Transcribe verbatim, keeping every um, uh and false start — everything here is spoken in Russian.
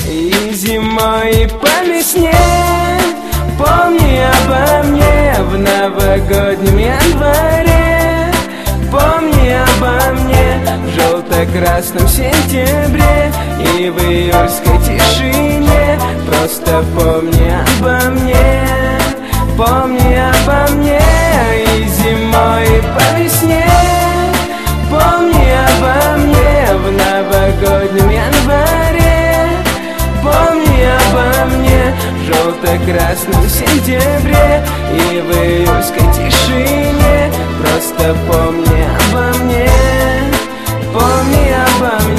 И зимой, и по весне помни обо мне в новогоднем январе. Помни обо мне в желто-красном сентябре и в июльской тишине. Просто помни обо мне, помни обо мне. И зимой, и по весне помни обо мне в новогоднем январе. Помни обо мне в желто-красном сентябре и в июльской тишине. Просто помни обо мне, помни обо мне.